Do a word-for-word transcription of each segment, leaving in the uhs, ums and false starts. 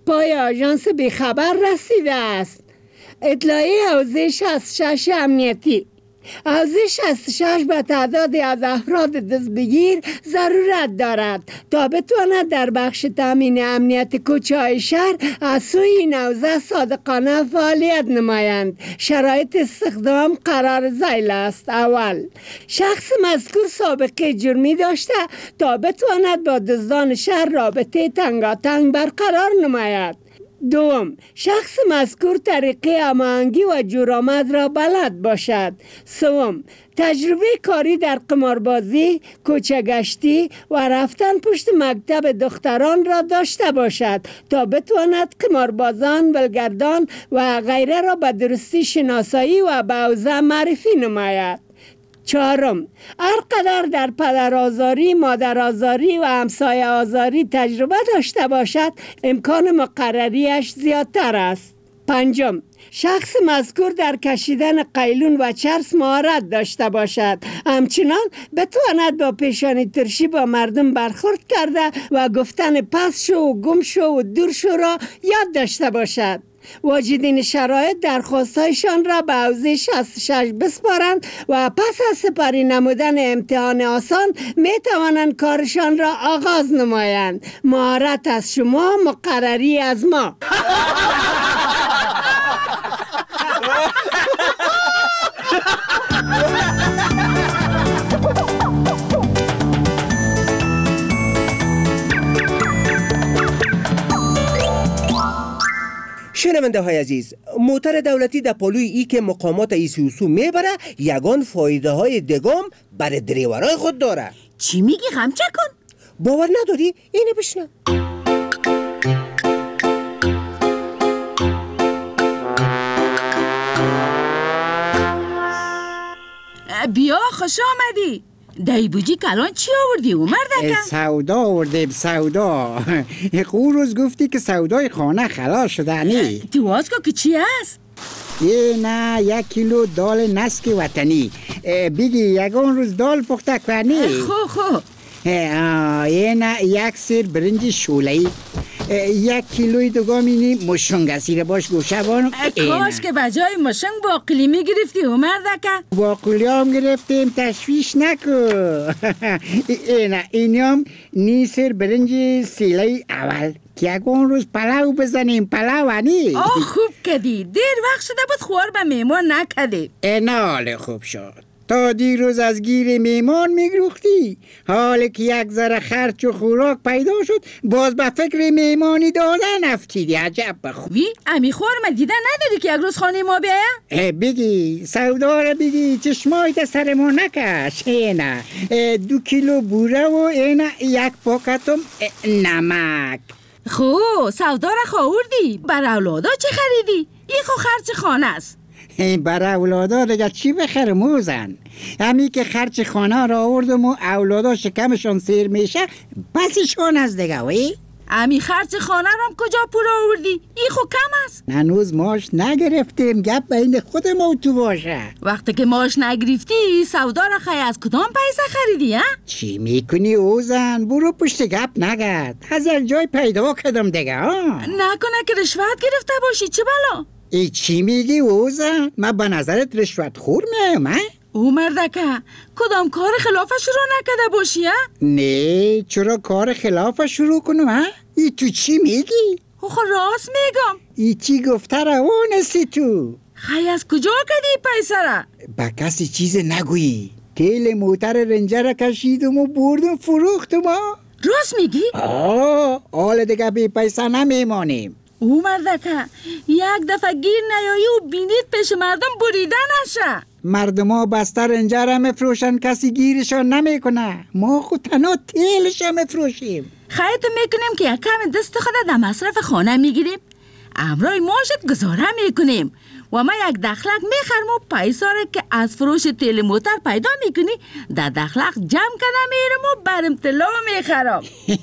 پای آژانس بیخبر رسیده است. اطلاعیه حوزه شصت و شش امنیتی. حوزه شصت و شش به تعدادی از افراد دستبگیر ضرورت دارد تا بتواند در بخش تامین امنیت کوچه های شهر از سوی این حوزه صادقانه فعالیت نمایند. شرایط استخدام قرار ذیل است. اول، شخص مذکور سابقه جرمی داشته تا بتواند با دزدان شهر رابطه تنگاتنگ برقرار نماید. دوم، شخص مذکور طریقه هماهنگی و جورآمد را بلد باشد. سوم، تجربه کاری در قماربازی، کوچه گشتی و رفتن پشت مکتب دختران را داشته باشد تا بتواند قماربازان، بلگردان و غیره را به درستی شناسایی و به حوزه معرفی نماید. چهارم، هر قدر در پدر آزاری، مادر آزاری و همسایه آزاری تجربه داشته باشد امکان مقرریش زیادتر است. پنجم، شخص مذکور در کشیدن قیلون و چرس مهارت داشته باشد، همچنان بتواند با پیشانی ترشی با مردم برخورد کرده و گفتن پس شو و گم شو و دور شو را یاد داشته باشد. واجدین شرایط درخواستایشان را به حوزه شصت و شش بسپارند و پس از سپاری نمودن امتحان آسان می توانند کارشان را آغاز نمایند. مهارت از شما، مقرری از ما. شنونده های عزیز، موتر دولتی در پلوی ای که مقامات ایسیوسو میبره یگان فایده های دگام برای دریورای خود داره. چی میگی غمچه کن؟ باور نداری؟ اینه بشنم. بیا خوش آمدی. دایی بوجی کلان چی آوردی او مردکم؟ سودا آوردیم سودا. قوروز گفتی که سودای خانه خلاص شده نی؟ تو آز که چی هست؟ ای نه یک کیلو دال نسک وطنی. بگی یگان روز دال پخته کنی؟ خو خو. ای نه یک سیر برنج شوله‌ای. یک کیلوی دوگامینی مشنگ اسیره باش گوشه بانو. کاش که بجای مشنگ باقلی میگرفتی او مردکه. باقلی هم گرفتیم، تشویش نکو. اینه اینی هم نیسر برنج سیله اول که یکون روز پلاو بزنیم. پلاو هنی؟ آه خوب کدی، دیر وقت شده بود خوار به میمان نکدی. اینه حال خوب شد. تا دیروز از گیر میمان میگروختی، حالا که یک ذره خرچ و خوراک پیدا شد باز به فکر میمانی دادن افتیدی. عجب بخوب. وی امی خوار من دیدن نداری که یک روز خانه ما بیایم؟ بگی سودا را بگی، چشمایت سر ما نکش. اینه دو کیلو بوره و اینه یک پاکتم نمک. خو سودا را خواهردی، بر اولادا چه خریدی؟ این خو خرچ خانه است. برای اولادا دیگه چی بخیر موزن؟ همی که خرچ خانه را آوردم و اولادا شکمشان سیر میشه پسشان از دیگه وی؟ امی خرچ خانه رام کجا پورا آوردی؟ ای خو کم است. هنوز ماش نگرفتیم، گپ بین خود ما تو باشه. وقتی که ماش نگرفتی سودا را خیلی از کدام پیسه خریدی ها؟ چی میکنی اوزن؟ برو پشت گپ نگرد، از یک جای پیدا کردم دیگه ها. نکنه که رشوت گرفته باشی چه بلا؟ ای چی میگی اوزن؟ من به نظرت رشوت خور میایم ها؟ او مردکه کدام کار خلافش رو نکده باشی ها؟ نه چرا کار خلافش شروع کنم ها؟ ای تو چی میگی؟ خو راست میگم. ای چی گفته را اونستی تو؟ خیلی از کجا کدی پیسه را؟ با کسی چیز نگویی. تیل موتر رنجه را کشیدم و بردم فروختم ها. راست میگی؟ آه حال دیگه بی پیسه نمیمانیم. او مردکه یک دفعه گیر نیایی و بینید پیش مردم بریده نشه. مردم ها بستر رنجه را مفروشن، کسی گیرشان نمیکنه. ما خود تنها تیلش را مفروشیم. خیلی میکنیم که یک کم دست خود در مصرف خانه میگیریم، امرای ماشت گزاره میکنیم و ما یک دخلق میخرم و پیسا را که از فروش تیل موتر پیدا میکنی در دخلق جمع کنه میرم و برم طلا میخرم.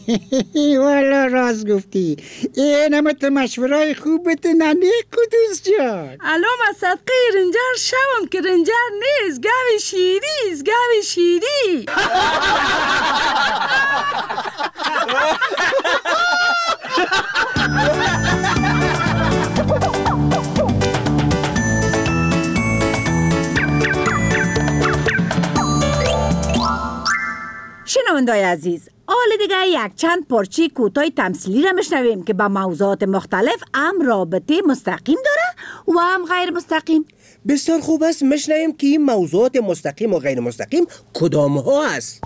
والا راست گفتی. این همت مشورای خوبت ننی قدوس جان. الان از صدقه رنجر شوم که رنجر نیست، گوی شیریست، گوی شیری. Ha ha ha ha! شنوندای عزیز، حال دیگه یک چند پارچه کوتاه تمثیلی را میشنویم که با موضوعات مختلف هم رابطه مستقیم داره و هم غیر مستقیم. بسیار خوب است، میشنویم که این موضوعات مستقیم و غیر مستقیم کدام ها است.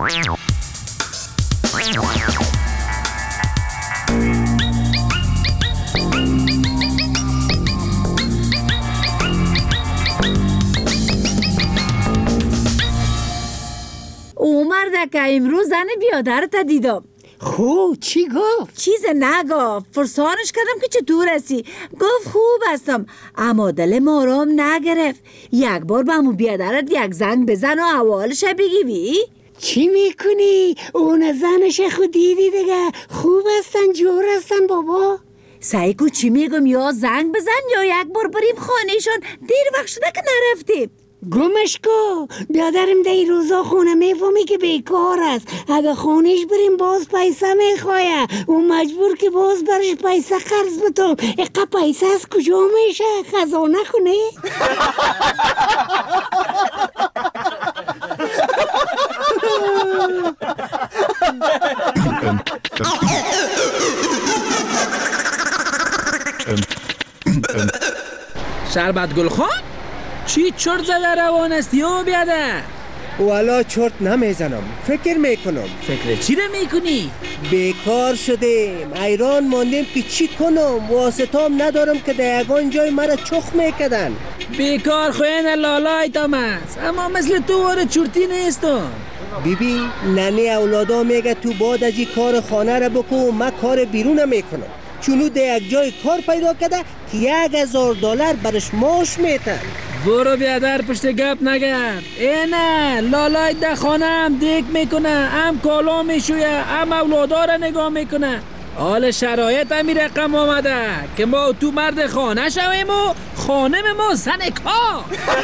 او مرده که امروز زن بیادر تا دیدم. خو چی گفت؟ چیز نگفت. فرسانش کردم که چطور هستی. گفت خوب هستم، اما دل آرام نگرفت. یک بار به همون بیادرت یک زنگ بزن و احوالش بگیوی. چی میکنی؟ اون زنش خود دیدی دیگه. خوب هستن، جور هستن بابا. سعی کن چی میگم، یا زنگ بزن یا یک بار بریم خانهشان. دیر وقت شده که نرفتیم. گمش کو. بیادرم دی روزا خونه میفهمی که بیکار است. اگه خونش بریم باز پیسه میخواه. اون مجبور که باز برش پیسه قرض بتم. اقا پیسه از کجا میشه؟ خزانه خونه؟ شربت گل خان؟ چی چرت زده روان استی و بیادر؟ والا چرت نمیزنم، فکر میکنم. فکر چی رو میکنی؟ بیکار شدیم، ایران ماندیم که چی کنم. واسطام ندارم که در یگان جای مرا چخ میکدن. بیکار خوین لالای تامست، اما مثل تو واره چرتی نیستم. بیبی ننه اولادا میگه تو بعد از این کار خانه را بکن و من کار بیرون میکنم. چونو در یک جای کار پیدا کرده که یک هزار دلار برش معاش میتن. برو بیادر پشت گپ نگرد. اینه لالای ده خانه هم دیک میکنه، هم کالا میشویه، هم اولادا را نگاه میکنه. حال شرایط همی رقم آمده که ما تو مرد خانه شویم و خانه ما زن کار.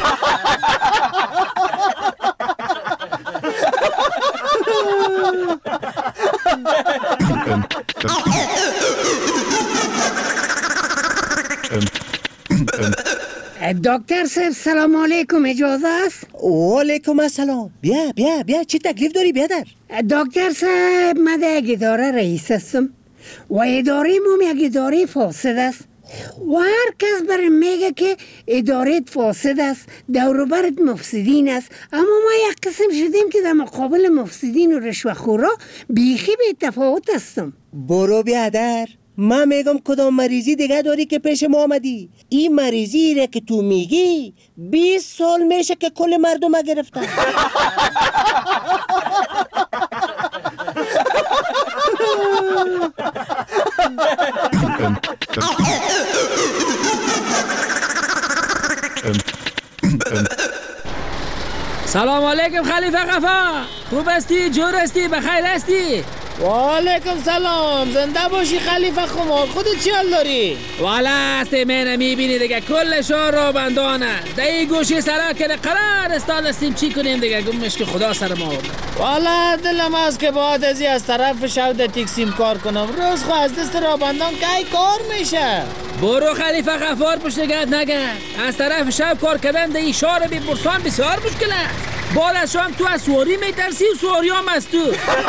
دکتر صاحب سلام علیکم، اجازه است؟ و علیکم السلام. بیا بیا بیا، چی تکلیف داری بیادر؟ دکتر صاحب من در یک اداره رئیس هستم و اداره ما یک اداره فاسد است و هر کس برای میگه که اداره فاسد است، دوروبرت مفسدین است، اما ما یک قسم شدیم که در مقابل مفسدین و رشوه‌خورا بیخی بی تفاوت هستم. برو بیادر، من میگم کدام مریضی دیگه داری که پیش ما آمدی. این مریضی را که تو میگی بیست سال میشه که کل مردم گرفتن. سلام علیکم خلیفه قفا، خوب هستی؟ جور هستی؟ بخیر هستی؟ و علیکم سلام، زنده باشی خلیفه خمار. خودت چی حال داری؟ والا هستی منه میبینی دیگه کل شهر را بندانه دهی گوشی سرک کنه قرار استال استیم چی کنیم دیگه. گمش که خدا سر ما آورده. والا دلم از که باید ازی از طرف شود تکسیم کار کنم. روز خو از دست را بندان که ای کار میشه. برو خلیفه غفار پشت گرد نگرد. از طرف شب کار کردن در این شهر بی برسان بسیار مشکل است. بعد از شام تو از سواری میترسی و سواری هم از تو.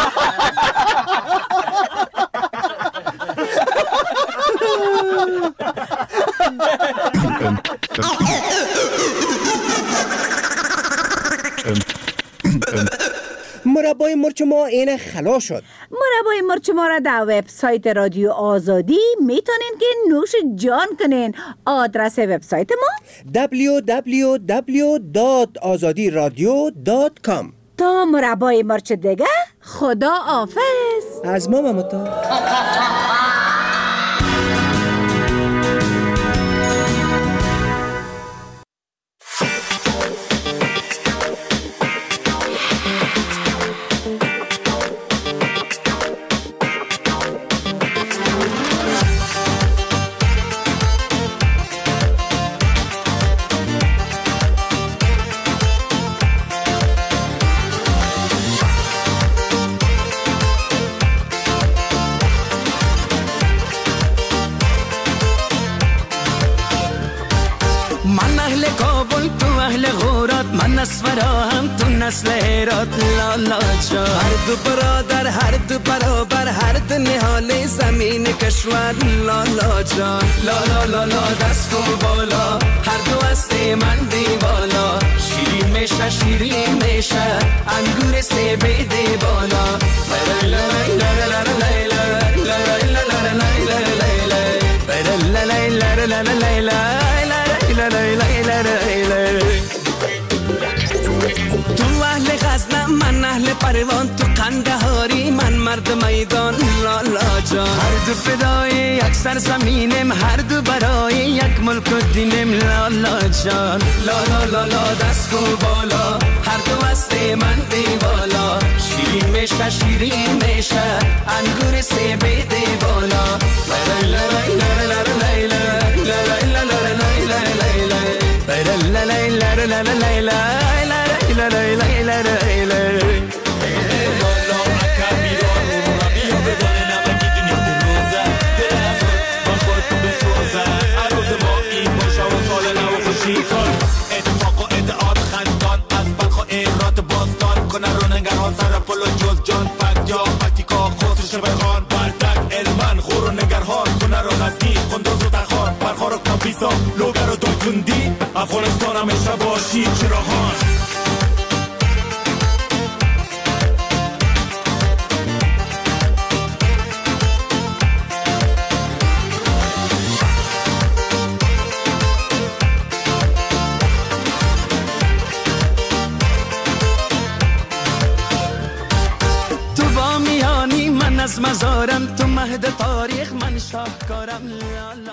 مربای مرچ ما این خلا شد. مربای مرچ ما را در وبسایت رادیو آزادی میتونین که نوش جان کنین. آدرس وبسایت ما دبلیو دبلیو دبلیو دات آزادی رادیو دات کام. تا مربای مرچ دیگه خدا حافظ. از ما ممتا. اهل غورات من نسورا هم تو نسل هرات لالا جان. هر دو برادر هر دو برابر هر دو نهال زمین کشور لالا جان. لالا لالا دست و بالا هر دو هسته من دیوالا. شیرین میشه شیرین میشه انگور سه بیده بالا. تو اهل غزنم من اهل پروان تو قندهاری من مرد میدان لالا جان. هر دو فدای یک سرزمینم هر دو برای یک ملک و دینم لالا جان. لالا لالا دست و بالا هر دو هسته من دیوالا. شیرین میشه شیرین میشه انگور سه بیده بالا. اتفاق و ادعاد خندان از بلخ و ایرات باستان کنه رو نگران سر پل و جز جان فک یا فکیکا خسرو شبخان بردک علمان خور و نگرهان کنه رو غزنی قندوز و تخان برخار و کابیسا لوگر و دایکندی افغانستان همیشه باشی چراهان. از مزارم تو مهد تاریخ من شاهکارم.